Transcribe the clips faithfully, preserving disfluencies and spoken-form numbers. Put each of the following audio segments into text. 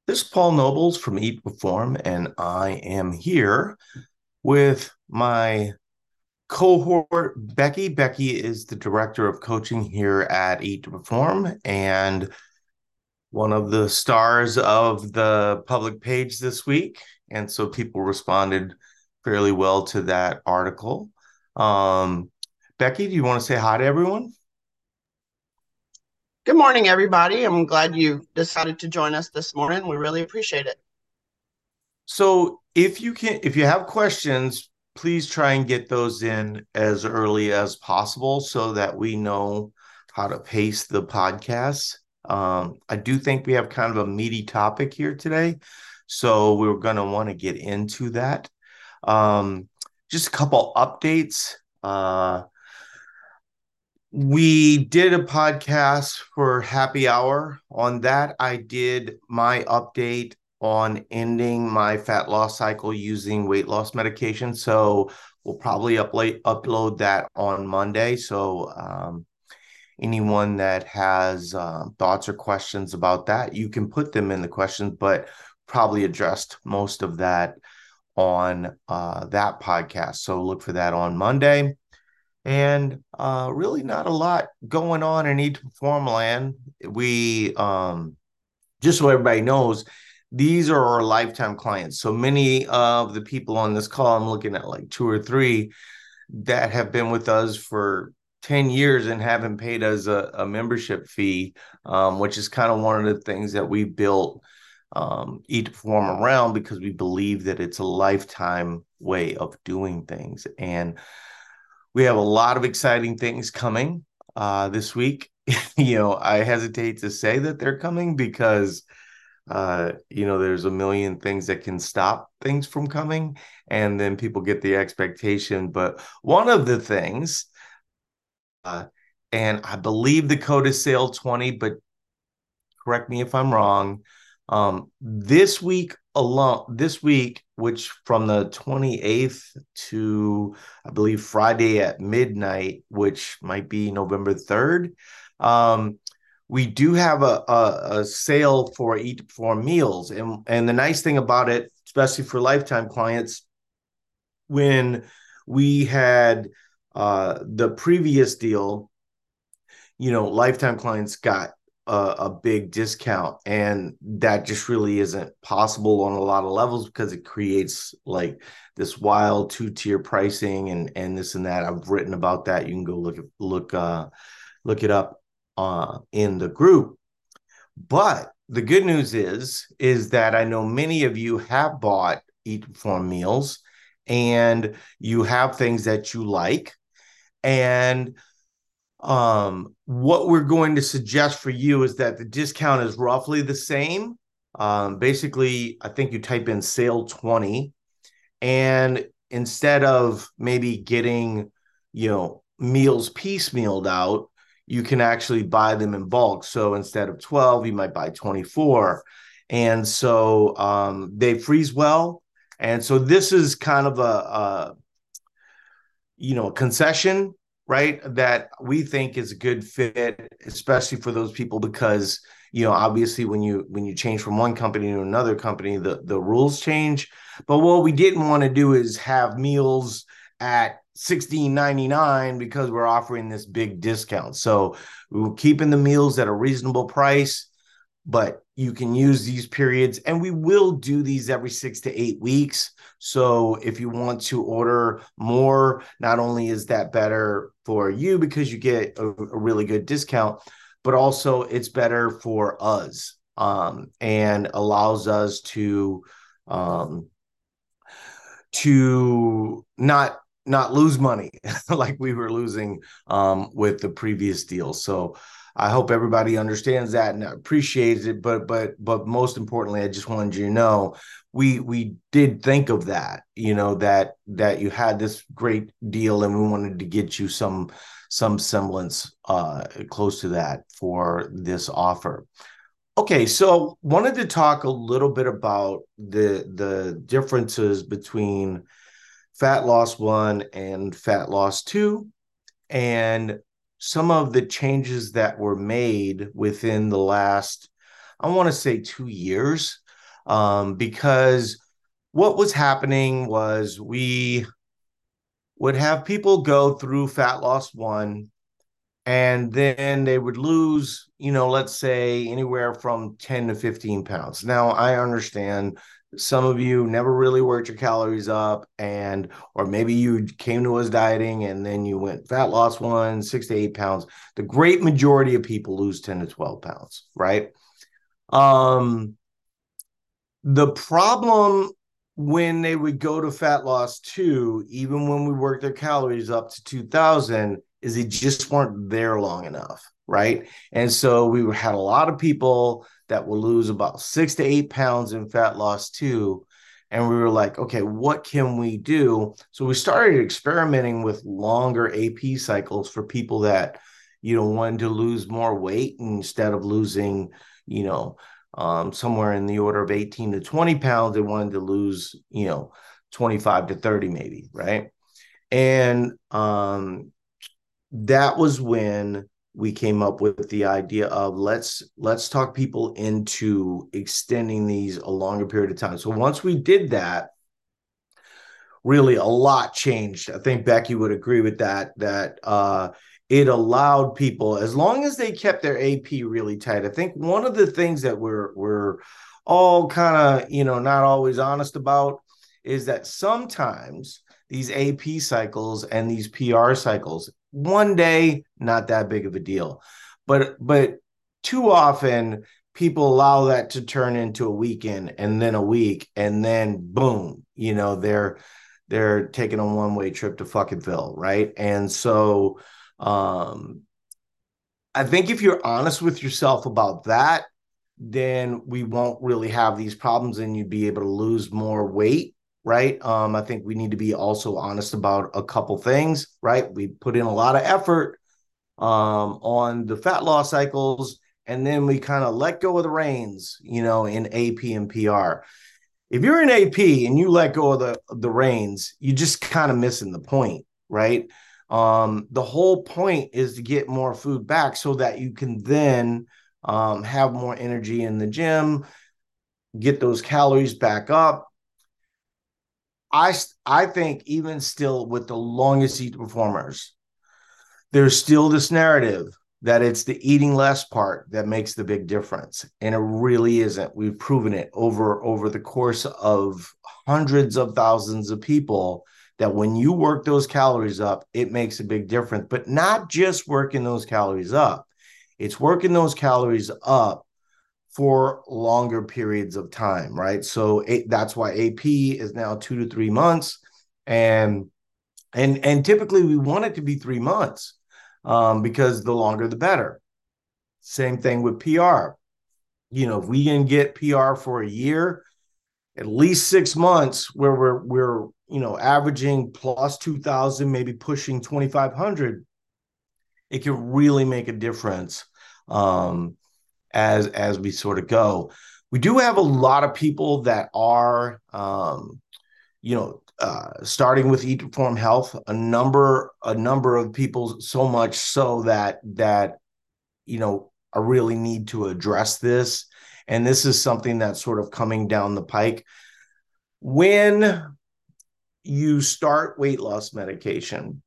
This is Paul Nobles from Eat Perform, and I am here with my cohort, Becky. Becky is the director of coaching here at Eat to Perform and one of the stars of the public page this week. And so people responded fairly well to that article. Um, Becky, do you want to say hi to everyone? Good morning, everybody. I'm glad you decided to join us this morning. We really appreciate it. So if you can, if you have questions, please try and get those in as early as possible so that we know how to pace the podcast. Um, I do think we have kind of a meaty topic here today, so we're going to want to get into that. Um, just a couple updates. Uh, we did a podcast for happy hour. On that, I did my update on ending my fat loss cycle using weight loss medication. So we'll probably upload upload that on Monday. So um, anyone that has uh, thoughts or questions about that, you can put them in the questions, but probably addressed most of that on uh, that podcast. So look for that on Monday. And uh, really not a lot going on in Eat to Perform land. We, um, just so everybody knows, these are our lifetime clients. So many of the people on this call, I'm looking at like two or three that have been with us for ten years and haven't paid us a, a membership fee, um, which is kind of one of the things that we built um, Eat to Perform around because we believe that it's a lifetime way of doing things. And we have a lot of exciting things coming uh, this week. You know, I hesitate to say that they're coming because, uh, you know, there's a million things that can stop things from coming. And then people get the expectation. But one of the things, uh, and I believe the code is sale twenty, but correct me if I'm wrong. Um, this week alone, this week, which from the twenty-eighth to I believe Friday at midnight, which might be November third, um, we do have a, a, a sale for Eat for meals. And, and the nice thing about it, especially for lifetime clients, when we had uh, the previous deal, you know, lifetime clients got a, a big discount, and that just really isn't possible on a lot of levels because it creates like this wild two-tier pricing and and this and that. I've written about that. You can go look at look uh look it up uh in the group. But the good news is is that I know many of you have bought Eat Perform meals and you have things that you like. And um, what we're going to suggest for you is that the discount is roughly the same. Um, basically, I think you type in sale twenty, and instead of maybe getting, you know, meals piecemealed out, you can actually buy them in bulk. So instead of twelve, you might buy twenty-four. And so um, they freeze well. And so this is kind of a, a you know, a concession, right? That we think is a good fit, especially for those people because, you know, obviously when you when you change from one company to another company, the the rules change. But what we didn't want to do is have meals at sixteen ninety-nine because we're offering this big discount. So we were keeping the meals at a reasonable price, but you can use these periods, and we will do these every six to eight weeks. So if you want to order more, not only is that better for you because you get a, a really good discount, but also it's better for us, um, and allows us to um, to not not lose money like we were losing um, with the previous deal. So I hope everybody understands that and appreciates it. But but but most importantly, I just wanted you to know we we did think of that, you know, that that you had this great deal and we wanted to get you some some semblance uh, close to that for this offer. Okay, so wanted to talk a little bit about the the differences between fat loss one and fat loss two, and some of the changes that were made within the last, I want to say two years. um, because what was happening was we would have people go through fat loss one, and then they would lose, you know, let's say anywhere from ten to fifteen pounds. Now, I understand some of you never really worked your calories up, and or maybe you came to us dieting and then you went fat loss one, six to eight pounds. The great majority of people lose ten to twelve pounds, right? Um, the problem when they would go to fat loss two, even when we worked their calories up to two thousand, is they just weren't there long enough, right? And so we had a lot of people that will lose about six to eight pounds in fat loss two. And we were like, okay, what can we do? So we started experimenting with longer A P cycles for people that, you know, wanted to lose more weight instead of losing, you know, um, somewhere in the order of eighteen to twenty pounds. They wanted to lose, you know, twenty-five to thirty maybe, right? And um, that was when we came up with the idea of let's let's talk people into extending these a longer period of time. So once we did that, really a lot changed. I think Becky would agree with that, that uh, it allowed people, as long as they kept their A P really tight. I think one of the things that we're we're all kind of, you know, not always honest about is that sometimes these A P cycles and these P R cycles, one day, not that big of a deal. But but too often people allow that to turn into a weekend and then a week and then boom, you know, they're they're taking a one-way trip to fucking Phil, right? And so um, I think if you're honest with yourself about that, then we won't really have these problems and you'd be able to lose more weight, right? Um, I think we need to be also honest about a couple things, right? We put in a lot of effort um, on the fat loss cycles, and then we kind of let go of the reins, you know, in A P and P R. If you're in A P and you let go of the the reins, you just kind of missing the point, right? Um, the whole point is to get more food back so that you can then um, have more energy in the gym, get those calories back up. I I think even still with the longest eat performers, there's still this narrative that it's the eating less part that makes the big difference, and it really isn't. We've proven it over over the course of hundreds of thousands of people that when you work those calories up, it makes a big difference. But not just working those calories up, it's working those calories up for longer periods of time, right? So it, that's why A P is now two to three months, and and and typically we want it to be three months um, because the longer the better. Same thing with P R. You know, if we can get P R for a year, at least six months where we're we're you know averaging plus two thousand, maybe pushing twenty-five hundred, it can really make a difference um, as as we sort of go. We do have a lot of people that are um, you know, uh, starting with Eat to Perform Health, a number, a number of people, so much so that that you know, I really need to address this, and this is something that's sort of coming down the pike. When you start weight loss medication,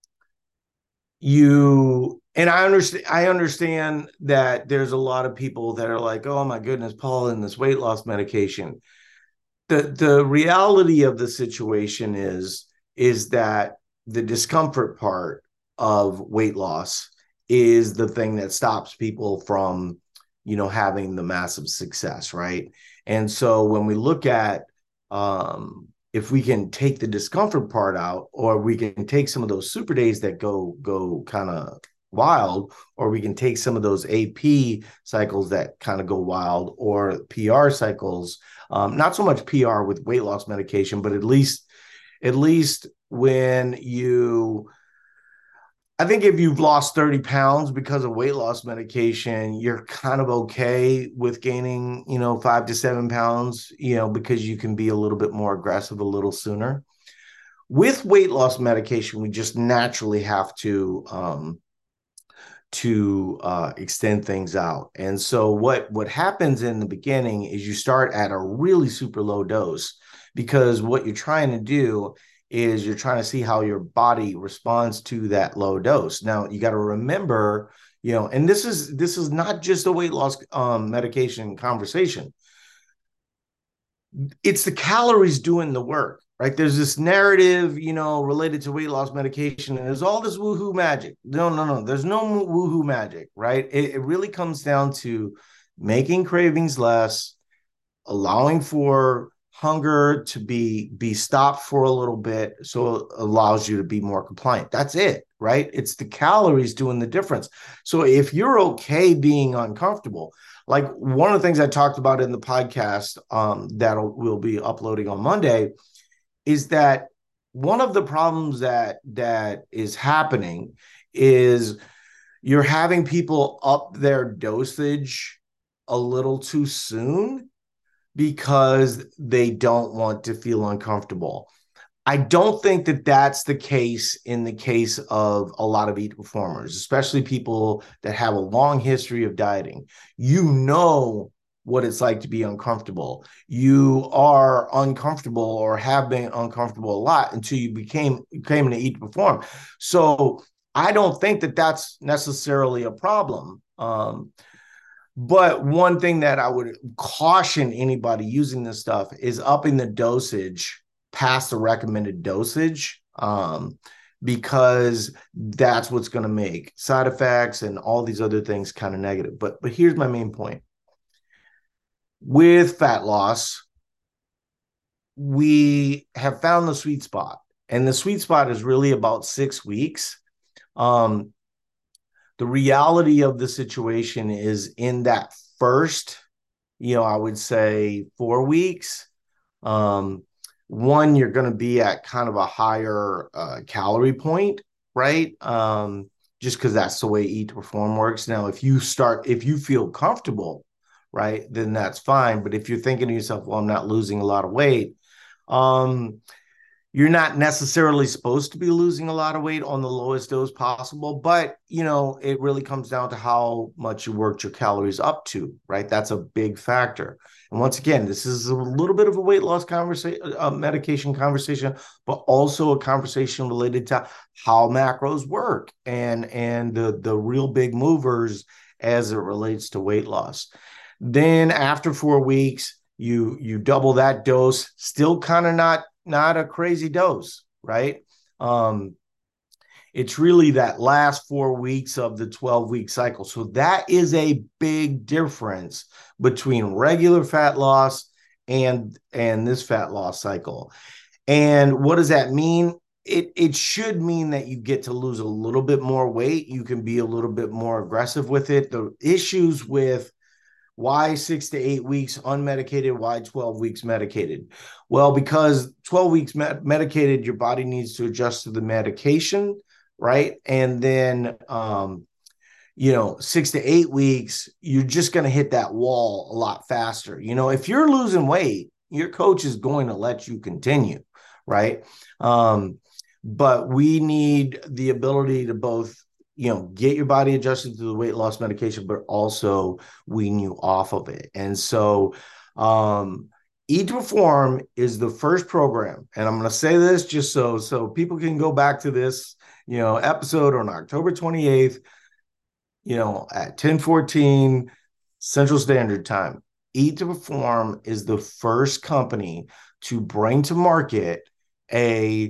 you and I understand. I understand that there's a lot of people that are like, "Oh my goodness, Paul, in this weight loss medication." the the reality of the situation is is that the discomfort part of weight loss is the thing that stops people from you know having the massive success, right? And so when we look at um if we can take the discomfort part out, or we can take some of those super days that go go kind of wild, or we can take some of those A P cycles that kind of go wild, or P R cycles, um, not so much P R with weight loss medication, but at least at least when you I think if you've lost thirty pounds because of weight loss medication, you're kind of okay with gaining, you know, five to seven pounds, you know, because you can be a little bit more aggressive a little sooner. With weight loss medication, we just naturally have to um, to uh, extend things out. And so what what happens in the beginning is you start at a really super low dose, because what you're trying to do is you're trying to see how your body responds to that low dose. Now you got to remember, you know, and this is this is not just a weight loss um, medication conversation. It's the calories doing the work, right? There's this narrative, you know, related to weight loss medication, and there's all this woohoo magic. No, no, no. There's no woohoo magic, right? It, it really comes down to making cravings less, allowing for hunger to be be stopped for a little bit, so it allows you to be more compliant. That's it, right? It's the calories doing the difference. So if you're okay being uncomfortable, like one of the things I talked about in the podcast um, that we'll be uploading on Monday, is that one of the problems that that is happening is you're having people up their dosage a little too soon because they don't want to feel uncomfortable. I don't think that that's the case in the case of a lot of Eat performers, especially people that have a long history of dieting. You know what it's like to be uncomfortable. You are uncomfortable or have been uncomfortable a lot until you became came to Eat to Perform. So I don't think that that's necessarily a problem. Um, but one thing that I would caution anybody using this stuff is upping the dosage past the recommended dosage, um, because that's what's going to make side effects and all these other things kind of negative. But but here's my main point. With fat loss, we have found the sweet spot, and the sweet spot is really about six weeks. Um, the reality of the situation is in that first, you know, I would say four weeks. Um, one, you're going to be at kind of a higher uh, calorie point, right? Um, just because that's the way Eat to Perform works. Now, if you start, if you feel comfortable, right, then that's fine. But if you're thinking to yourself, well, I'm not losing a lot of weight, um, you're not necessarily supposed to be losing a lot of weight on the lowest dose possible, but you know, it really comes down to how much you worked your calories up to, right? That's a big factor. And once again, this is a little bit of a weight loss conversation, a medication conversation, but also a conversation related to how macros work and and the the real big movers as it relates to weight loss. Then after four weeks, you you double that dose, still kind of not not a crazy dose, right? Um, it's really that last four weeks of the twelve week cycle. So that is a big difference between regular fat loss and and this fat loss cycle. And what does that mean? It it should mean that you get to lose a little bit more weight. You can be a little bit more aggressive with it. The issues with why six to eight weeks unmedicated? Why twelve weeks medicated? Well, because twelve weeks med- medicated, your body needs to adjust to the medication, right? And then, um, you know, six to eight weeks, you're just going to hit that wall a lot faster. You know, if you're losing weight, your coach is going to let you continue, right? Um, but we need the ability to both, you know, get your body adjusted to the weight loss medication, but also wean you off of it. And so, um, Eat to Perform is the first program, and I'm going to say this just so so people can go back to this, you know, episode on October twenty-eighth, you know, at ten fourteen Central Standard Time. Eat to Perform is the first company to bring to market a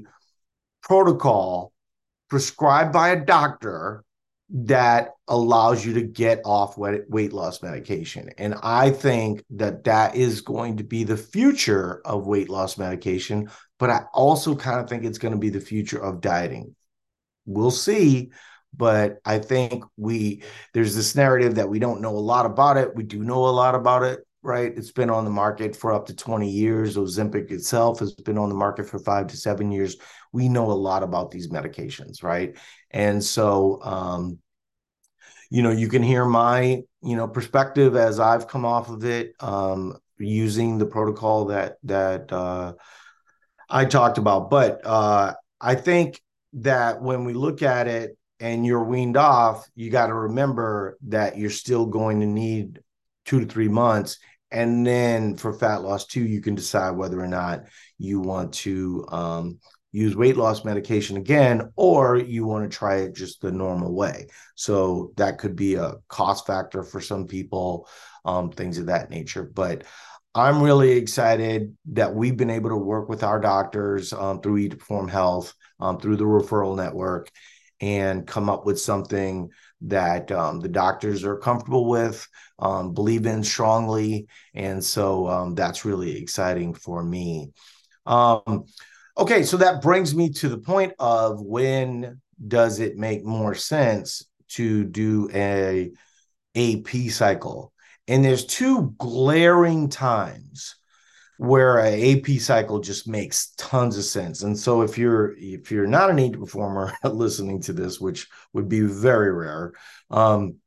protocol prescribed by a doctor that allows you to get off weight loss medication. And I think that that is going to be the future of weight loss medication, but I also kind of think it's going to be the future of dieting. We'll see, but I think we there's this narrative that we don't know a lot about it. We do know a lot about it, right? It's been on the market for up to twenty years. Ozempic itself has been on the market for five to seven years. We know a lot about these medications, right? And so, um, you know, you can hear my, you know, perspective as I've come off of it, um, using the protocol that that uh, I talked about. But uh, I think that when we look at it, and you're weaned off, you got to remember that you're still going to need two to three months. And then for fat loss too, you can decide whether or not you want to um, use weight loss medication again, or you want to try it just the normal way. So that could be a cost factor for some people, um, things of that nature. But I'm really excited that we've been able to work with our doctors um, through Eat to Perform Health, um, through the referral network, and come up with something that um, the doctors are comfortable with, um, believe in strongly. And so um, that's really exciting for me. Um, okay, so that brings me to the point of, when does it make more sense to do a A P cycle? And there's two glaring times where a AP cycle just makes tons of sense. And so if you're if you're not an A P performer listening to this, which would be very rare, um,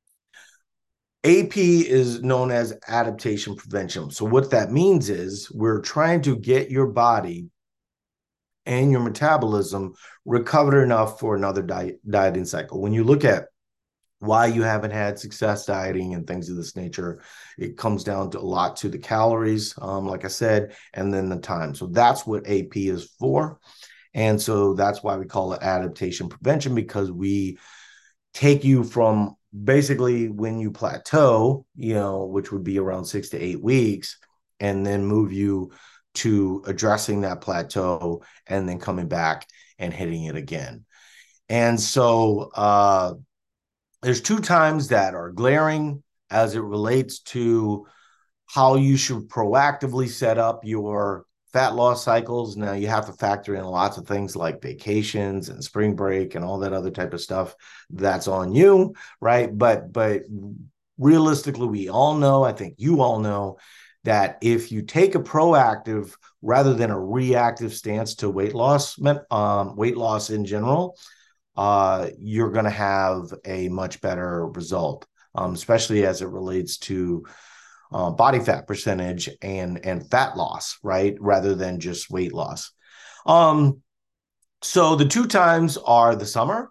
A P is known as adaptation prevention. So what that means is we're trying to get your body and your metabolism recovered enough for another diet, dieting cycle. When you look at why you haven't had success dieting and things of this nature, it comes down to a lot to the calories, um, like I said, and then the time. So that's what A P is for. And so that's why we call it adaptation prevention, because we take you from basically when you plateau, you know, which would be around six to eight weeks, and then move you to addressing that plateau and then coming back and hitting it again. And so, uh, there's two times that are glaring as it relates to how you should proactively set up your fat loss cycles. Now, you have to factor in lots of things like vacations and spring break and all that other type of stuff. That's on you, right? But but realistically, we all know, I think you all know, that if you take a proactive rather than a reactive stance to weight loss, um, weight loss in general, uh, you're going to have a much better result, um, especially as it relates to uh, body fat percentage and and fat loss, right? Rather than just weight loss. Um, so the two times are the summer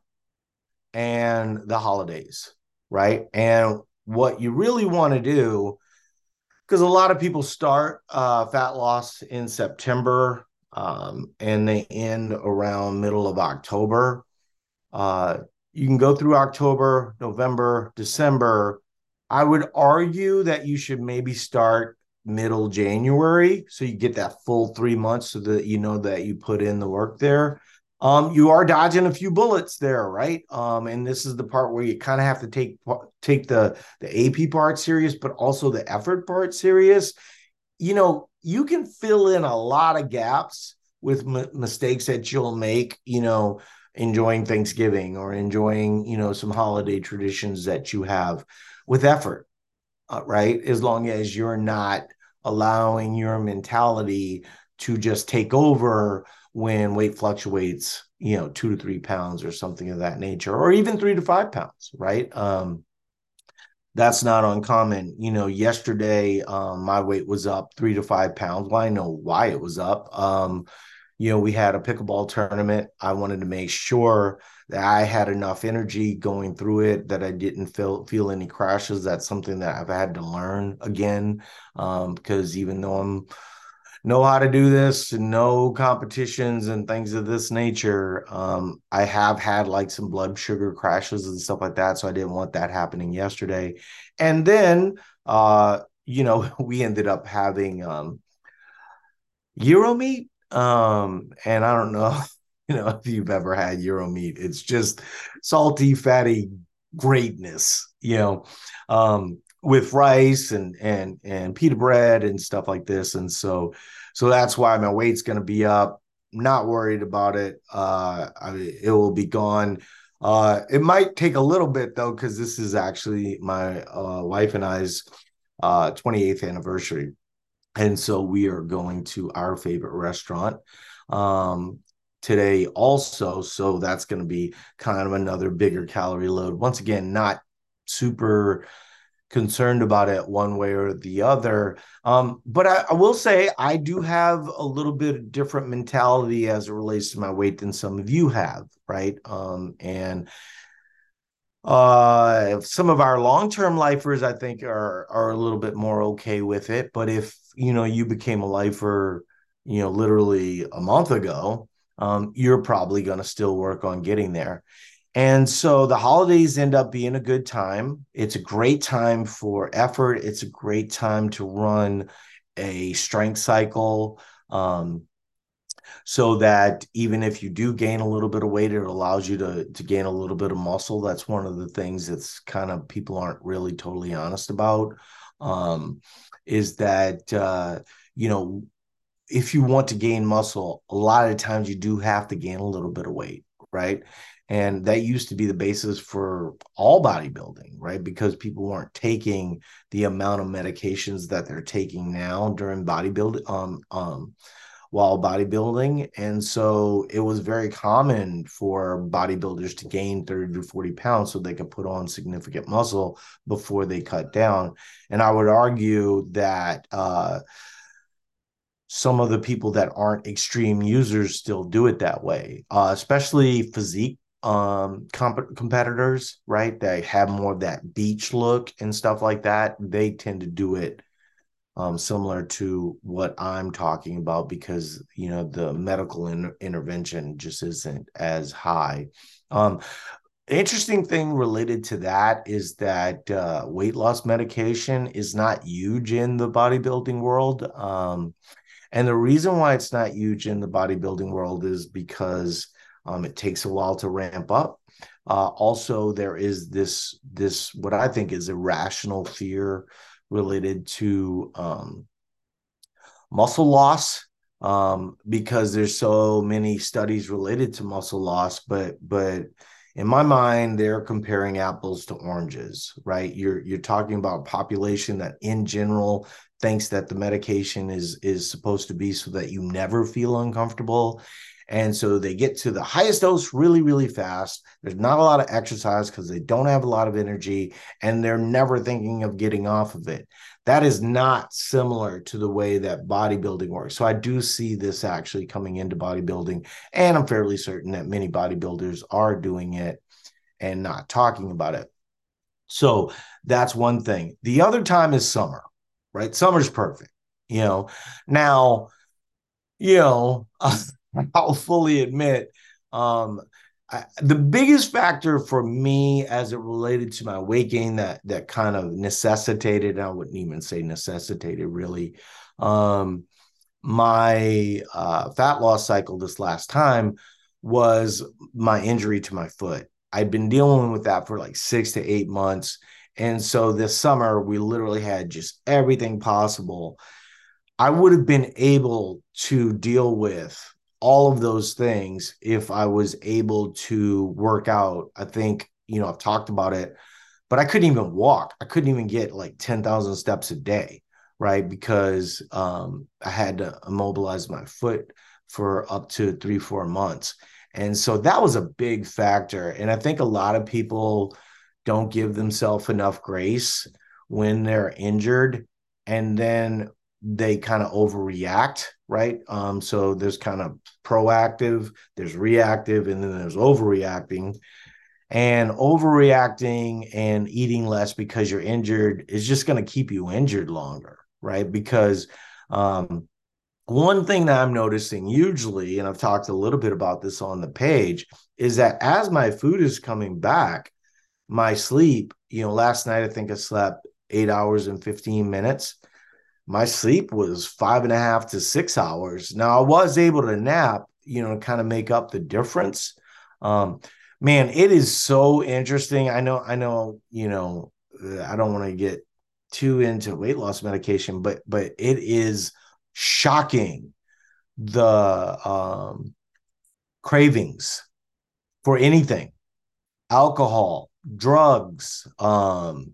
and the holidays, right? And what you really want to do, because a lot of people start uh, fat loss in September, um, and they end around middle of October. Uh, you can go through October, November, December. I would argue that you should maybe start middle January, so you get that full three months so that you know that you put in the work there. Um, you are dodging a few bullets there, right? Um, and this is the part where you kind of have to take take the the A P part serious, but also the effort part serious. You know, you can fill in a lot of gaps with m- mistakes that you'll make, you know, enjoying Thanksgiving or enjoying, you know, some holiday traditions that you have with effort, uh, right? As long as you're not allowing your mentality to just take over when weight fluctuates, you know, two to three pounds or something of that nature, or even three to five pounds, right? Um, that's not uncommon. You know, yesterday, um, my weight was up three to five pounds. Well, I know why it was up. Um, you know, we had a pickleball tournament. I wanted to make sure that I had enough energy going through it, that I didn't feel feel any crashes. That's something that I've had to learn again, um, because even though I'm know how to do this and know competitions and things of this nature, um, I have had like some blood sugar crashes and stuff like that. So I didn't want that happening yesterday. And then, uh, you know, we ended up having um, Euro meat. Um, and I don't know, you know, if you've ever had Euro meat, it's just salty, fatty greatness, you know, um, with rice and and and pita bread and stuff like this. And so, so that's why my weight's going to be up. Not worried about it. Uh, I mean, it will be gone. Uh, it might take a little bit though, because this is actually my uh, wife and I's uh, twenty-eighth anniversary. And so we are going to our favorite restaurant um, today also. So that's going to be kind of another bigger calorie load. Once again, not super concerned about it one way or the other. Um, but I, I will say I do have a little bit different mentality as it relates to my weight than some of you have, right? Um, and uh, some of our long-term lifers, I think, are are a little bit more okay with it. But if you know you became a lifer, you know, literally a month ago, um, you're probably going to still work on getting there. And so the holidays end up being a good time. It's a great time for effort. It's a great time to run a strength cycle. Um, so that even if you do gain a little bit of weight, it allows you to to gain a little bit of muscle. That's one of the things that's kind of people aren't really totally honest about. Um, is that uh, you know, if you want to gain muscle, a lot of times you do have to gain a little bit of weight, right? And that used to be the basis for all bodybuilding, right? Because people weren't taking the amount of medications that they're taking now during bodybuilding, um, um, while bodybuilding. And so it was very common for bodybuilders to gain thirty to forty pounds so they could put on significant muscle before they cut down. And I would argue that uh, some of the people that aren't extreme users still do it that way, uh, especially physique um comp- competitors, right? They have more of that beach look and stuff like that. They tend to do it um, similar to what I'm talking about because you know the medical in- intervention just isn't as high. Um, interesting thing related to that is that uh, weight loss medication is not huge in the bodybuilding world. Um, and the reason why it's not huge in the bodybuilding world is because um, it takes a while to ramp up. Uh, also, there is this this what I think is irrational fear related to um, muscle loss um, because there's so many studies related to muscle loss, but but in my mind, they're comparing apples to oranges, right? You're you're talking about a population that in general thinks that the medication is is supposed to be so that you never feel uncomfortable. And so they get to the highest dose really, really fast. There's not a lot of exercise because they don't have a lot of energy and they're never thinking of getting off of it. That is not similar to the way that bodybuilding works. So I do see this actually coming into bodybuilding, and I'm fairly certain that many bodybuilders are doing it and not talking about it. So that's one thing. The other time is summer, right? Summer's perfect. You know, now, you know, I'll fully admit, um, I, the biggest factor for me as it related to my weight gain that that kind of necessitated, I wouldn't even say necessitated really, um, my uh, fat loss cycle this last time was my injury to my foot. I'd been dealing with that for like six to eight months. And so this summer, we literally had just everything possible. I would have been able to deal with all of those things if I was able to work out. I think, you know, I've talked about it, but I couldn't even walk. I couldn't even get like ten thousand steps a day, right? Because um, I had to immobilize my foot for up to three, four months. And so that was a big factor. And I think a lot of people don't give themselves enough grace when they're injured. And then they kind of overreact, right? Um, so there's kind of proactive, there's reactive, and then there's overreacting. And overreacting and eating less because you're injured is just going to keep you injured longer, right? Because um, one thing that I'm noticing hugely, and I've talked a little bit about this on the page, is that as my food is coming back, my sleep, you know, last night I think I slept eight hours and fifteen minutes. My sleep was five and a half to six hours. Now I was able to nap, you know, kind of make up the difference. Um, man, it is so interesting. I know, I know, you know, I don't want to get too into weight loss medication, but but it is shocking the um, cravings for anything, alcohol, drugs, um,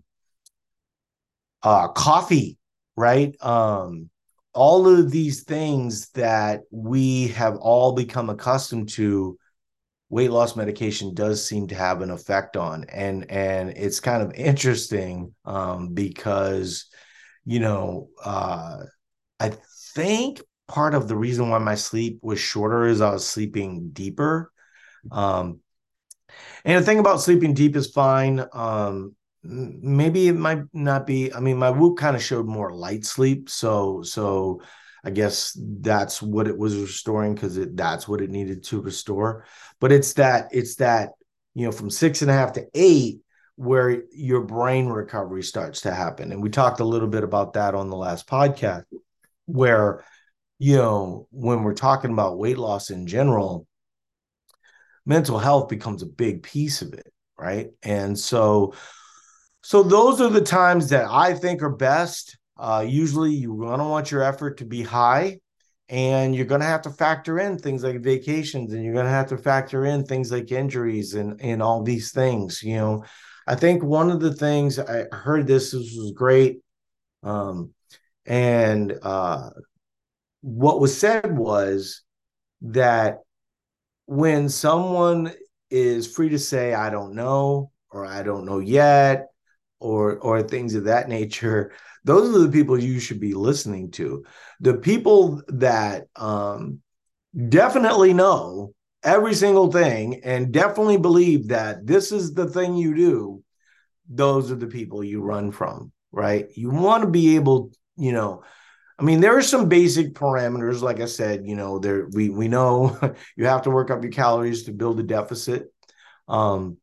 uh, coffee, right? Um, all of these things that we have all become accustomed to weight loss medication does seem to have an effect on. And and it's kind of interesting um, because, you know, uh, I think part of the reason why my sleep was shorter is I was sleeping deeper. Um, and the thing about sleeping deep is fine. Um, maybe it might not be. I mean, my Whoop kind of showed more light sleep, so so I guess that's what it was restoring because it that's what it needed to restore. But it's that it's that you know from six and a half to eight where your brain recovery starts to happen, and we talked a little bit about that on the last podcast, where you know when we're talking about weight loss in general, mental health becomes a big piece of it, right? And so, so those are the times that I think are best. Uh, usually, you're going to want your effort to be high, and you're going to have to factor in things like vacations, and you're going to have to factor in things like injuries and and all these things. You know, I think one of the things I heard this, this was great, um, and uh, what was said was that when someone is free to say I don't know or I don't know yet or or things of that nature, those are the people you should be listening to. The people that um, definitely know every single thing and definitely believe that this is the thing you do, those are the people you run from, right? You want to be able, you know, I mean, there are some basic parameters. Like I said, you know, there we we know you have to work up your calories to build a deficit. Um,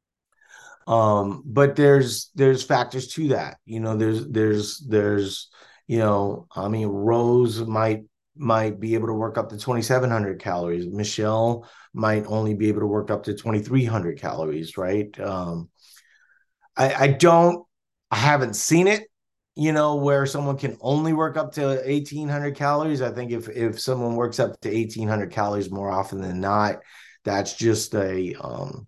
um, but there's there's factors to that. You know, there's there's there's you know, I mean, Rose might might be able to work up to twenty-seven hundred calories. Michelle might only be able to work up to twenty-three hundred calories, right? Um, I, I don't, I haven't seen it, you know, where someone can only work up to eighteen hundred calories. I think if if someone works up to eighteen hundred calories more often than not, that's just a um,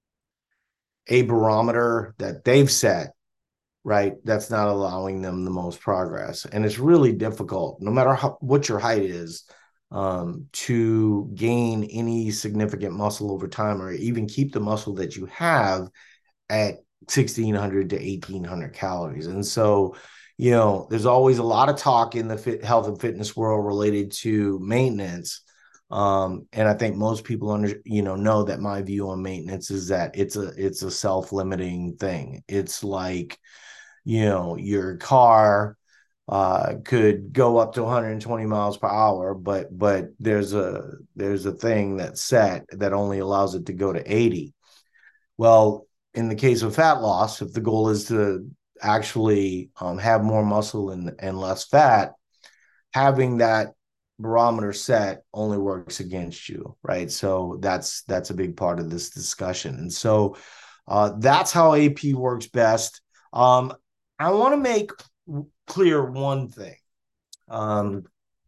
a barometer that they've set, right? That's not allowing them the most progress, and it's really difficult, no matter how, what your height is, um, to gain any significant muscle over time, or even keep the muscle that you have at sixteen hundred to eighteen hundred calories. And so, you know, there's always a lot of talk in the fit, health and fitness world related to maintenance. Um, and I think most people under, you know, know that my view on maintenance is that it's a it's a self-limiting thing. It's like, you know, your car uh could go up to one hundred twenty miles per hour, but but there's a there's a thing that's set that only allows it to go to eighty. Well, in the case of fat loss, if the goal is to actually um, have more muscle and, and less fat, having that barometer set only works against you, right? So that's that's a big part of this discussion. And so uh, that's how A P works best. Um, I want to make clear one thing. Um,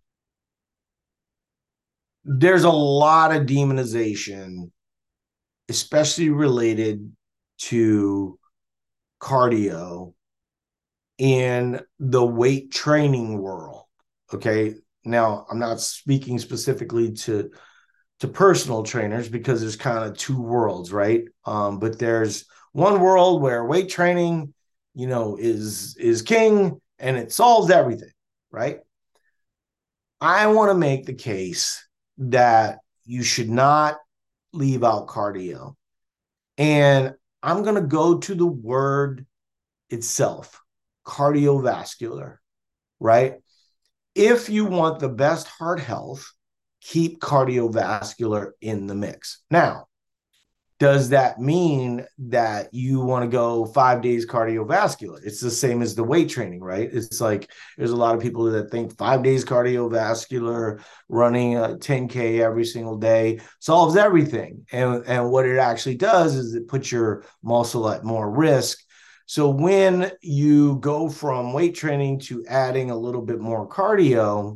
there's a lot of demonization, especially related to cardio in the weight training world. Okay. Now, I'm not speaking specifically to to personal trainers because there's kind of two worlds, right? Um, but there's one world where weight training, you know, is is king and it solves everything, right? I want to make the case that you should not leave out cardio. And I'm going to go to the word itself, cardiovascular, right? If you want the best heart health, keep cardiovascular in the mix. Now, does that mean that you want to go five days cardiovascular? It's the same as the weight training, right? It's like there's a lot of people that think five days cardiovascular, running a ten K every single day solves everything. And, and what it actually does is it puts your muscle at more risk. So when you go from weight training to adding a little bit more cardio,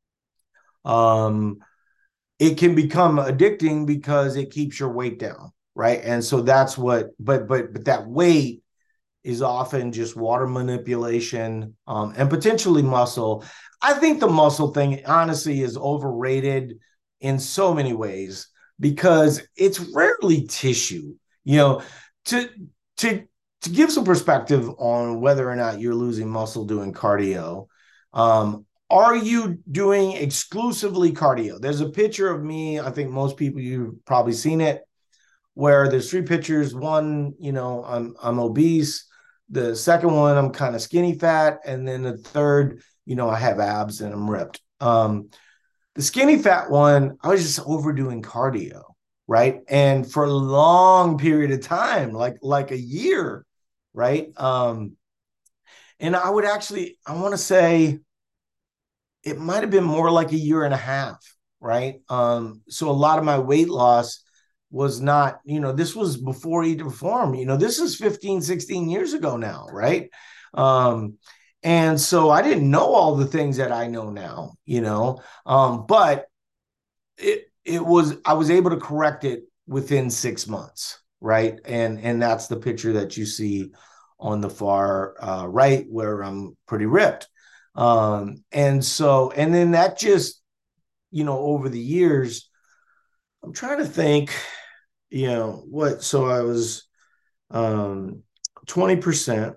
um, it can become addicting because it keeps your weight down, right? And so that's what, but but but that weight is often just water manipulation, um, and potentially muscle. I think the muscle thing honestly is overrated in so many ways because it's rarely tissue. You know, to to to give some perspective on whether or not you're losing muscle doing cardio, um, are you doing exclusively cardio? There's a picture of me. I think most people, you've probably seen it, where there's three pictures. One, you know, I'm I'm obese. The second one, I'm kind of skinny fat, and then the third, you know, I have abs and I'm ripped. Um, the skinny fat one, I was just overdoing cardio, right? And for a long period of time, like like a year, right? Um, and I would actually, I want to say it might have been more like a year and a half, right? Um, so a lot of my weight loss was not, you know, this was before Eat to Perform. You know, this is fifteen, sixteen years ago now, right? Um, and so I didn't know all the things that I know now, you know, um, but it it was I was able to correct it within six months, right? And and that's the picture that you see on the far uh, right, where I'm pretty ripped. Um, and so, and then that just, you know, over the years, I'm trying to think, you know, what, so I was um, twenty percent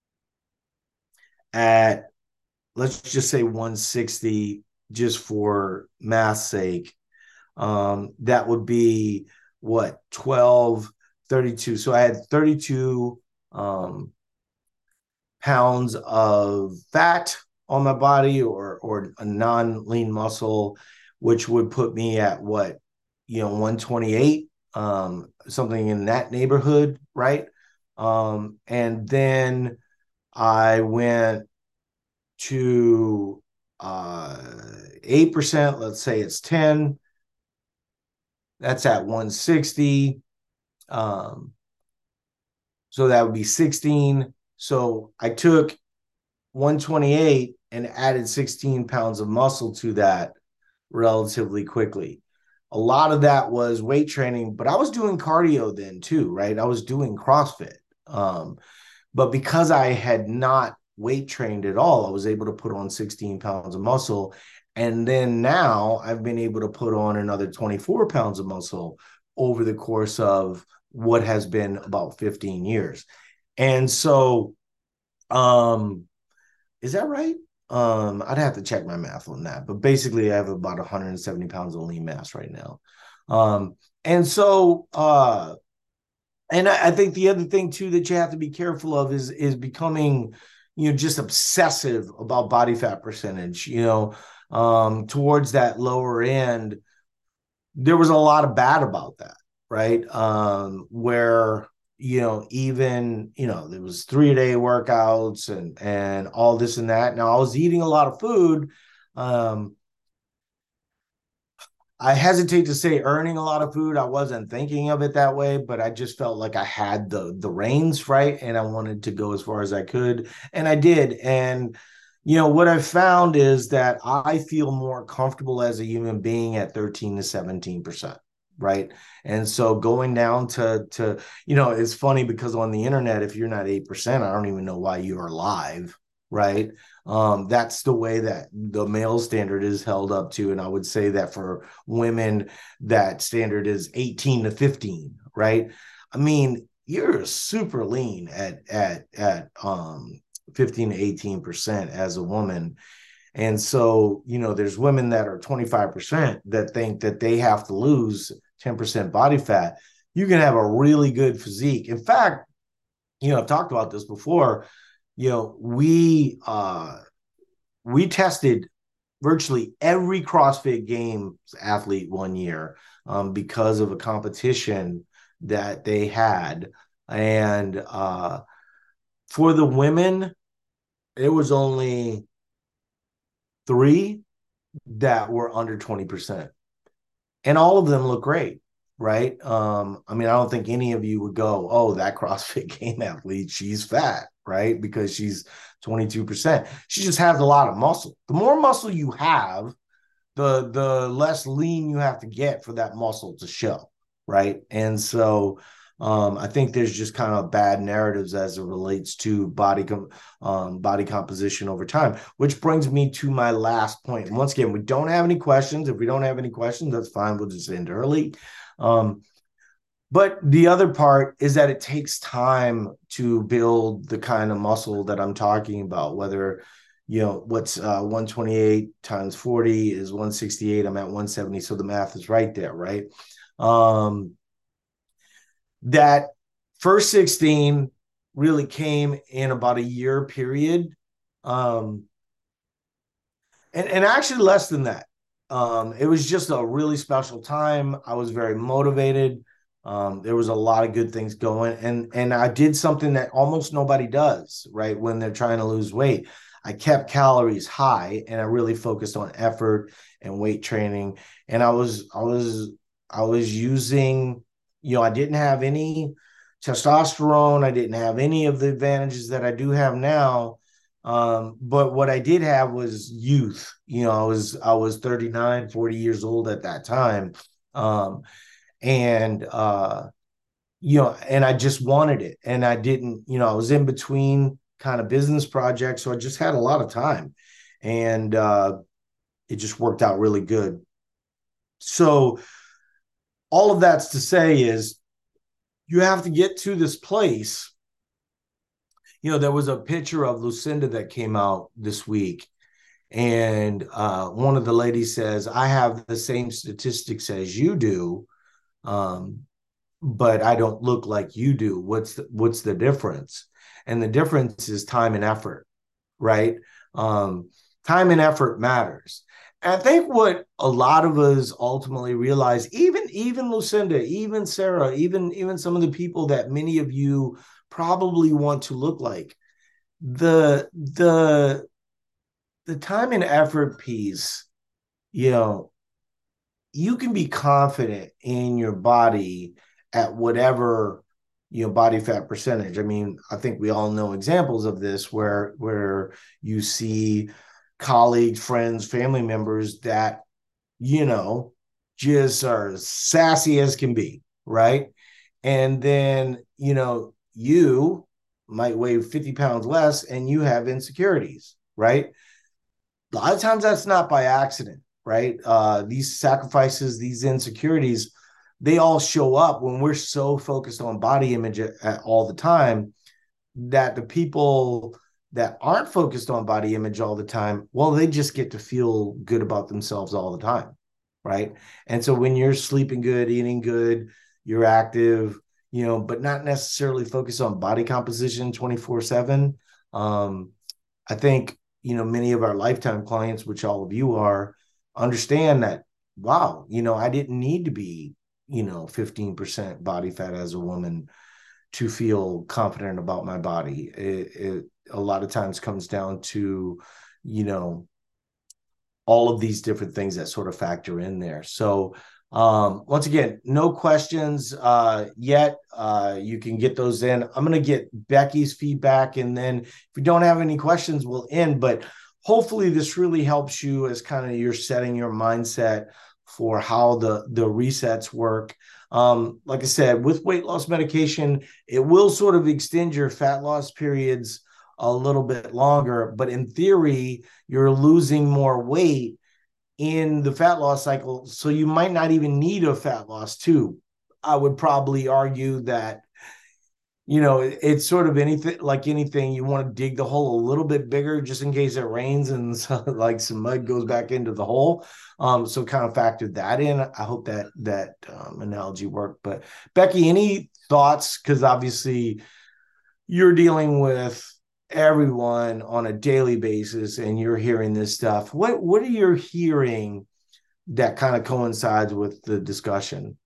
at, let's just say one sixty, just for math's sake. Um, that would be what, twelve, thirty-two. So I had thirty-two um, pounds of fat on my body, or or a non-lean muscle, which would put me at what, you know, one twenty-eight, um, something in that neighborhood, right? Um, and then I went to uh eight percent, let's say it's ten, that's at one sixty. Um, so that would be sixteen. So I took one twenty-eight and added sixteen pounds of muscle to that relatively quickly. A lot of that was weight training, but I was doing cardio then too, right? I was doing CrossFit. Um, but because I had not weight trained at all, I was able to put on sixteen pounds of muscle. And then now I've been able to put on another twenty-four pounds of muscle over the course of what has been about fifteen years. And so, um, is that right? Um, I'd have to check my math on that, but basically, I have about one hundred seventy pounds of lean mass right now. Um, and so, uh, and I, I think the other thing too that you have to be careful of is is becoming, you know, just obsessive about body fat percentage. You know, um, towards that lower end, there was a lot of bad about that, right? Um, where, you know, even, you know, there was three a day workouts and and all this and that. Now I was eating a lot of food. Um, I hesitate to say earning a lot of food. I wasn't thinking of it that way, but I just felt like I had the the reins, right, and I wanted to go as far as I could, and I did. And you know what I found is that I feel more comfortable as a human being at thirteen to seventeen percent, right? And so going down to to you know, it's funny because on the internet, if you're not eight percent, I don't even know why you're alive, right? Um, that's the way that the male standard is held up to. And I would say that for women, that standard is eighteen to fifteen, right? I mean, you're super lean at at at um fifteen to eighteen percent as a woman. And so, you know, there's women that are twenty-five percent that think that they have to lose ten percent body fat. You can have a really good physique. In fact, you know, I've talked about this before. You know, we uh we tested virtually every CrossFit Games athlete one year, um, because of a competition that they had. And uh, for the women, it was only three that were under twenty percent. And all of them look great, right? Um, I mean, I don't think any of you would go, oh, that CrossFit Game athlete, she's fat, right? Because she's twenty-two percent. She just has a lot of muscle. The more muscle you have, the the less lean you have to get for that muscle to show, right? And so um, I think there's just kind of bad narratives as it relates to body com- um, body composition over time, which brings me to my last point. And once again, we don't have any questions. If we don't have any questions, that's fine. We'll just end early. Um, but the other part is that it takes time to build the kind of muscle that I'm talking about, whether, you know, what's uh, one twenty-eight times forty is one sixty-eight. I'm at one seventy. So the math is right there, right? Um, that first sixteen really came in about a year period. Um, and, and actually less than that. Um, it was just a really special time. I was very motivated. Um, there was a lot of good things going, and and I did something that almost nobody does, right? When they're trying to lose weight, I kept calories high, and I really focused on effort and weight training. And I was I was I was using, you know, I didn't have any testosterone. I didn't have any of the advantages that I do have now. Um, but what I did have was youth. You know, I was I was thirty-nine, forty years old at that time. Um, and uh, you know, and I just wanted it. And I didn't, you know, I was in between kind of business projects, so I just had a lot of time. And uh it just worked out really good. So all of that's to say is you have to get to this place. You know, there was a picture of Lucinda that came out this week, and uh, one of the ladies says, I have the same statistics as you do, um, but I don't look like you do. What's the, what's the difference? And the difference is time and effort, right? Um, time and effort matters. And I think what a lot of us ultimately realize, even even Lucinda, even Sarah, even even some of the people that many of you probably want to look like, the the the time and effort piece, you know, you can be confident in your body at whatever, you know, body fat percentage. I mean, I think we all know examples of this where where you see colleagues, friends, family members that, you know, just are sassy as can be, right? And then, you know, you might weigh fifty pounds less and you have insecurities, right? A lot of times that's not by accident, right? Uh, these sacrifices, these insecurities, they all show up when we're so focused on body image at, at all the time that the people that aren't focused on body image all the time, well, they just get to feel good about themselves all the time, right? And so when you're sleeping good, eating good, you're active, you know, but not necessarily focused on body composition twenty-four seven. Um, I think, you know, many of our lifetime clients, which all of you are, understand that, wow, you know, I didn't need to be, you know, fifteen percent body fat as a woman to feel confident about my body. It, it a lot of times comes down to, you know, all of these different things that sort of factor in there. So um, once again, no questions uh, yet. Uh, you can get those in. I'm going to get Becky's feedback, and then if we don't have any questions, we'll end. But hopefully, this really helps you as kind of you're setting your mindset for how the the resets work. Um, like I said, with weight loss medication, it will sort of extend your fat loss periods a little bit longer, but in theory, you're losing more weight in the fat loss cycle. So you might not even need a fat loss too. I would probably argue that, you know, it's sort of anything like anything, you want to dig the hole a little bit bigger just in case it rains and so, like some mud goes back into the hole. Um, so kind of factored that in. I hope that that um, analogy worked. But Becky, any thoughts? Because obviously you're dealing with everyone on a daily basis and you're hearing this stuff. What what are you hearing that kind of coincides with the discussion?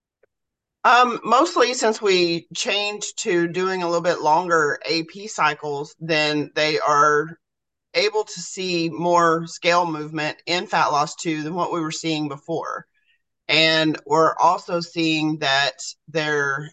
Um, mostly since we changed to doing a little bit longer A P cycles, then they are able to see more scale movement in fat loss too than what we were seeing before. And we're also seeing that they're,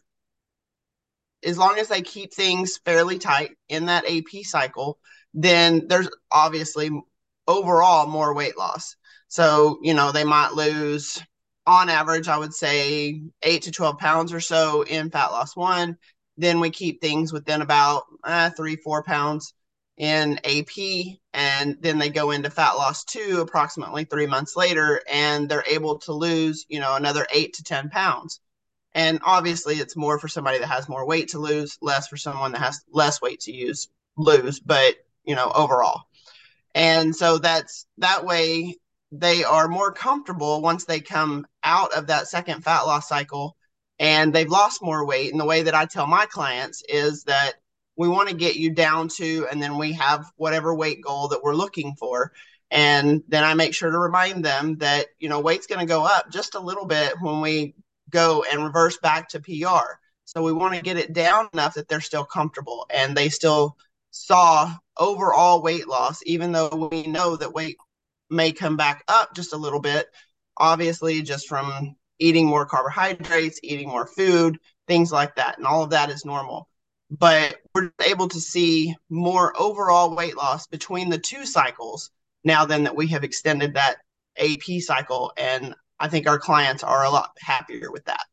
as long as they keep things fairly tight in that A P cycle, then there's obviously overall more weight loss. So, you know, they might lose on average, I would say eight to twelve pounds or so in fat loss one. Then we keep things within about uh, three, four pounds in A P, and then they go into fat loss two approximately three months later, and they're able to lose, you know, another eight to ten pounds. And obviously, it's more for somebody that has more weight to lose, less for someone that has less weight to use lose, but you know, overall. And so that's that way they are more comfortable once they come out of that second fat loss cycle and they've lost more weight. And the way that I tell my clients is that we want to get you down to, and then we have whatever weight goal that we're looking for. And then I make sure to remind them that, you know, weight's going to go up just a little bit when we go and reverse back to P R. So we want to get it down enough that they're still comfortable and they still saw overall weight loss, even though we know that weight may come back up just a little bit, obviously, just from eating more carbohydrates, eating more food, things like that. And all of that is normal. But we're able to see more overall weight loss between the two cycles now then that we have extended that A P cycle. And I think our clients are a lot happier with that.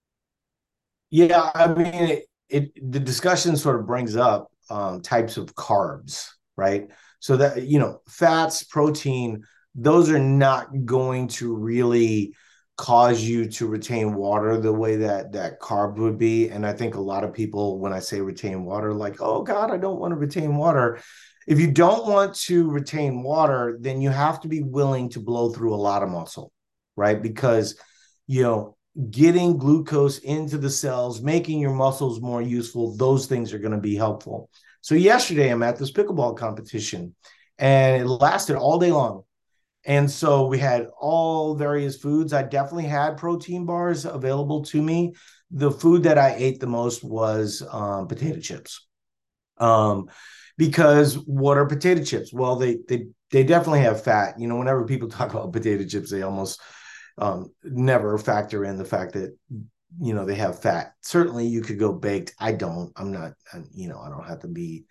Yeah, I mean, it, it the discussion sort of brings up um, types of carbs, right? So that, you know, fats, protein, those are not going to really cause you to retain water the way that that carb would be. And I think a lot of people, when I say retain water, like, oh God, I don't want to retain water. If you don't want to retain water, then you have to be willing to blow through a lot of muscle, right? Because, you know, getting glucose into the cells, making your muscles more useful, those things are going to be helpful. So yesterday I'm at this pickleball competition and it lasted all day long. And so we had all various foods. I definitely had protein bars available to me. The food that I ate the most was um, potato chips. Um, because what are potato chips? Well, they they they definitely have fat. You know, whenever people talk about potato chips, they almost um, never factor in the fact that, you know, they have fat. Certainly you could go baked. I don't. I'm not, I'm, you know, I don't have to be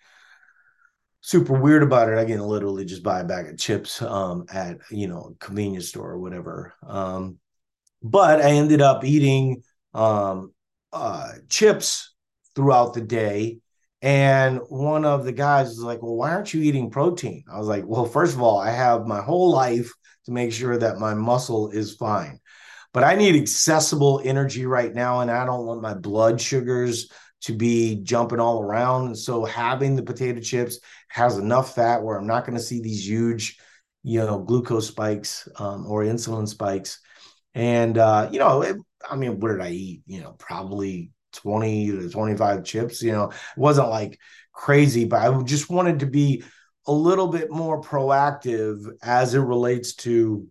super weird about it. I can literally just buy a bag of chips um, at, you know, a convenience store or whatever. Um, but I ended up eating um, uh, chips throughout the day. And one of the guys was like, well, why aren't you eating protein? I was like, well, first of all, I have my whole life to make sure that my muscle is fine. But I need accessible energy right now, and I don't want my blood sugars to be jumping all around. And so having the potato chips has enough fat where I'm not going to see these huge, you know, glucose spikes um, or insulin spikes. And, uh, you know, it, I mean, what did I eat? You know, probably twenty to twenty-five chips. You know, it wasn't like crazy, but I just wanted to be a little bit more proactive as it relates to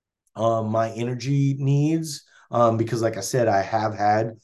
um, my energy needs. Um, because, like I said, I have had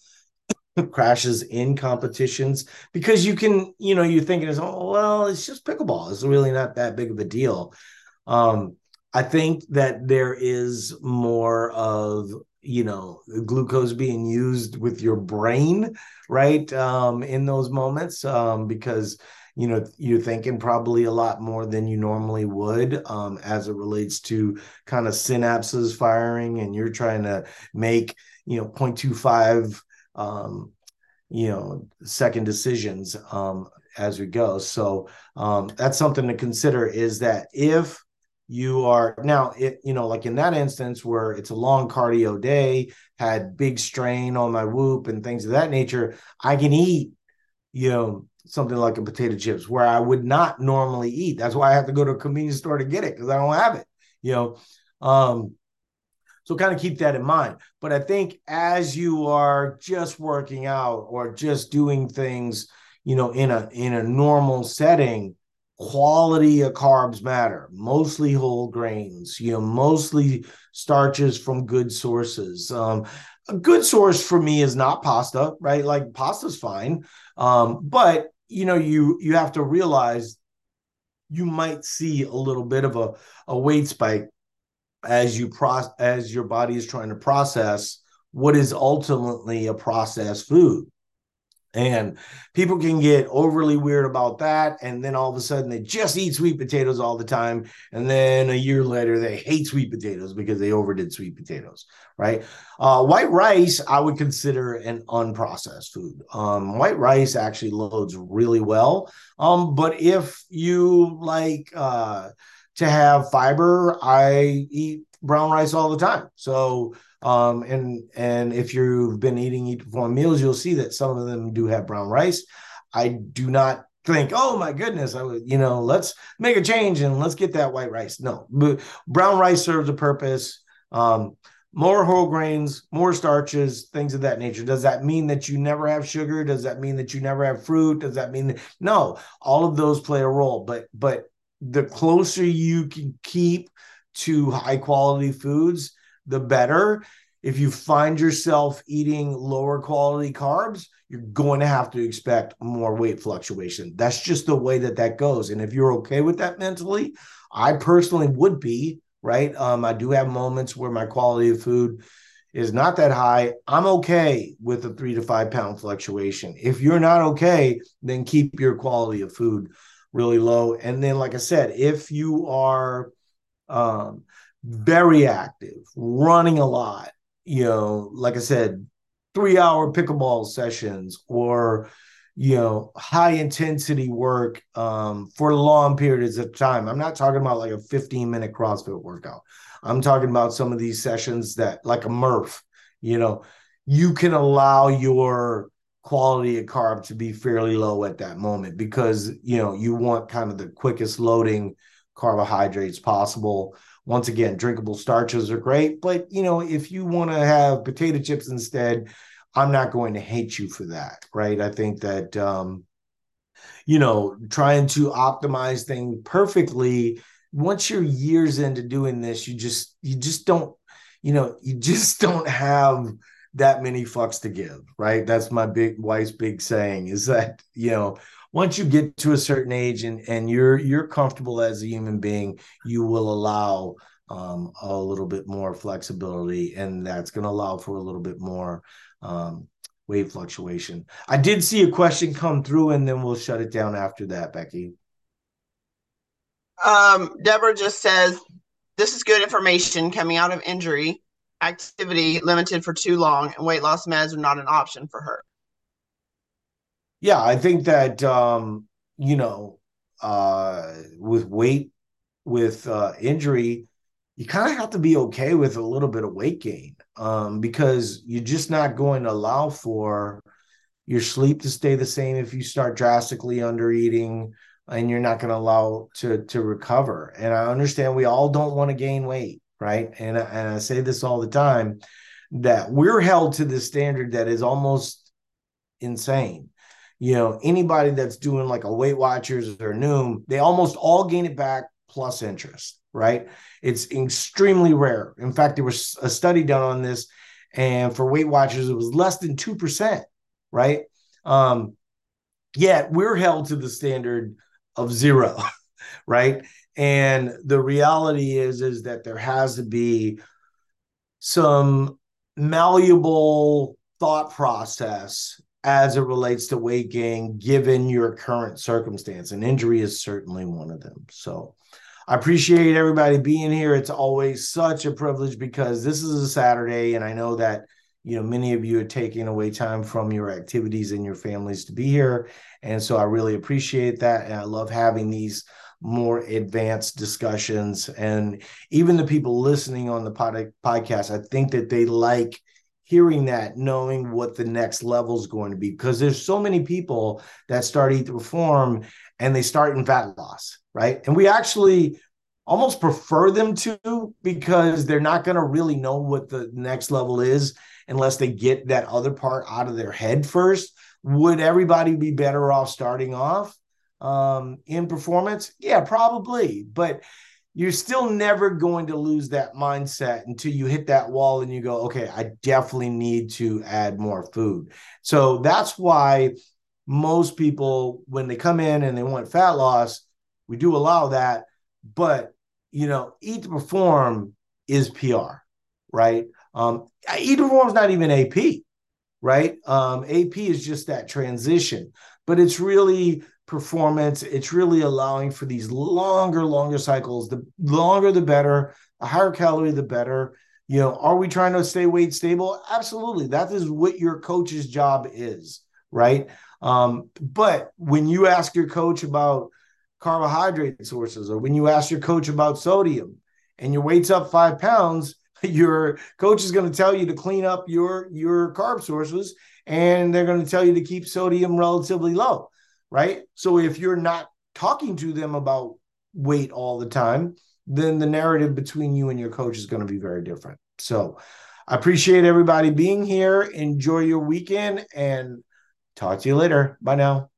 crashes in competitions because you can, you know, you're thinking, oh, well, it's just pickleball. It's really not that big of a deal. Um, I think that there is more of, you know, glucose being used with your brain, right? Um, in those moments, um, because, you know, you're thinking probably a lot more than you normally would um, as it relates to kind of synapses firing, and you're trying to make, you know, zero point two five um, you know, second decisions um, as we go. So um, that's something to consider, is that if you are now, it, you know, like in that instance where it's a long cardio day, had big strain on my whoop and things of that nature, I can eat, you know, something like a potato chips where I would not normally eat. That's why I have to go to a convenience store to get it, because I don't have it, you know. Um, so kind of keep that in mind. But I think as you are just working out or just doing things, you know, in a in a normal setting, quality of carbs matter. Mostly whole grains, you know, mostly starches from good sources. Um, a good source for me is not pasta, right? Like pasta's fine, um, but you know, you you have to realize you might see a little bit of a, a weight spike as you pro- as your body is trying to process what is ultimately a processed food. And people can get overly weird about that. And then all of a sudden they just eat sweet potatoes all the time. And then a year later, they hate sweet potatoes because they overdid sweet potatoes, right? Uh, white rice, I would consider an unprocessed food. Um, white rice actually loads really well. Um, but if you like uh, to have fiber, I eat brown rice all the time. So um, and and if you've been eating Eat to Perform meals, you'll see that some of them do have brown rice. I do not think, oh my goodness, I would, you know, let's make a change and let's get that white rice. No, but brown rice serves a purpose. Um, more whole grains, more starches, things of that nature. Does that mean that you never have sugar? Does that mean that you never have fruit? Does that mean that, no? All of those play a role, but but the closer you can keep to high quality foods, the better. If you find yourself eating lower quality carbs, you're going to have to expect more weight fluctuation. That's just the way that that goes. And if you're okay with that mentally, I personally would be, right? Um, I do have moments where my quality of food is not that high. I'm okay with a three to five pound fluctuation. If you're not okay, then keep your quality of food really low. And then, like I said, if you are um, very active, running a lot, you know, like I said, three hour pickleball sessions or, you know, high intensity work um, for long periods of time. I'm not talking about like a fifteen minute CrossFit workout. I'm talking about some of these sessions that, like a Murph, you know, you can allow your quality of carb to be fairly low at that moment because, you know, you want kind of the quickest loading carbohydrates possible. Once again, drinkable starches are great, but you know, if you want to have potato chips instead, I'm not going to hate you for that, right? I think that um, you know, trying to optimize things perfectly, once you're years into doing this, you just you just don't, you know, you just don't have that many fucks to give, right? That's my big wife's big saying is that, you know, once you get to a certain age and and you're you're comfortable as a human being, you will allow um, a little bit more flexibility, and that's going to allow for a little bit more um, weight fluctuation. I did see a question come through, and then we'll shut it down after that, Becky. Um, Deborah just says, this is good information coming out of injury, activity limited for too long, and weight loss meds are not an option for her. Yeah, I think that um, you know, uh, with weight, with uh, injury, you kind of have to be okay with a little bit of weight gain um, because you're just not going to allow for your sleep to stay the same if you start drastically under eating, and you're not going to allow to to recover. And I understand we all don't want to gain weight, right? And and I say this all the time that we're held to this standard that is almost insane. You know, anybody that's doing like a Weight Watchers or Noom, they almost all gain it back plus interest, right? It's extremely rare. In fact, there was a study done on this, and for Weight Watchers, it was less than two percent, right? Um, yet we're held to the standard of zero, right? And the reality is, is that there has to be some malleable thought process as it relates to weight gain, given your current circumstance. And injury is certainly one of them. So I appreciate everybody being here. It's always such a privilege because this is a Saturday, and I know that, you know, many of you are taking away time from your activities and your families to be here. And so I really appreciate that. And I love having these more advanced discussions. And even the people listening on the pod- podcast, I think that they like hearing that, knowing what the next level is going to be, because there's so many people that start Eat to Perform and they start in fat loss, right? And we actually almost prefer them to, because they're not going to really know what the next level is unless they get that other part out of their head first. Would everybody be better off starting off um, in performance? Yeah, probably. But you're still never going to lose that mindset until you hit that wall and you go, okay, I definitely need to add more food. So that's why most people, when they come in and they want fat loss, we do allow that. But, you know, Eat to Perform is P R, right? Um, Eat to Perform is not even A P. right? Um, A P is just that transition, but it's really performance. It's really allowing for these longer, longer cycles. The longer, the better. A higher calorie, the better. You know, are we trying to stay weight stable? Absolutely. That is what your coach's job is, right? Um, but when you ask your coach about carbohydrate sources, or when you ask your coach about sodium and your weight's up five pounds, your coach is going to tell you to clean up your your carb sources, and they're going to tell you to keep sodium relatively low, right? So if you're not talking to them about weight all the time, then the narrative between you and your coach is going to be very different. So I appreciate everybody being here. Enjoy your weekend, and talk to you later. Bye now.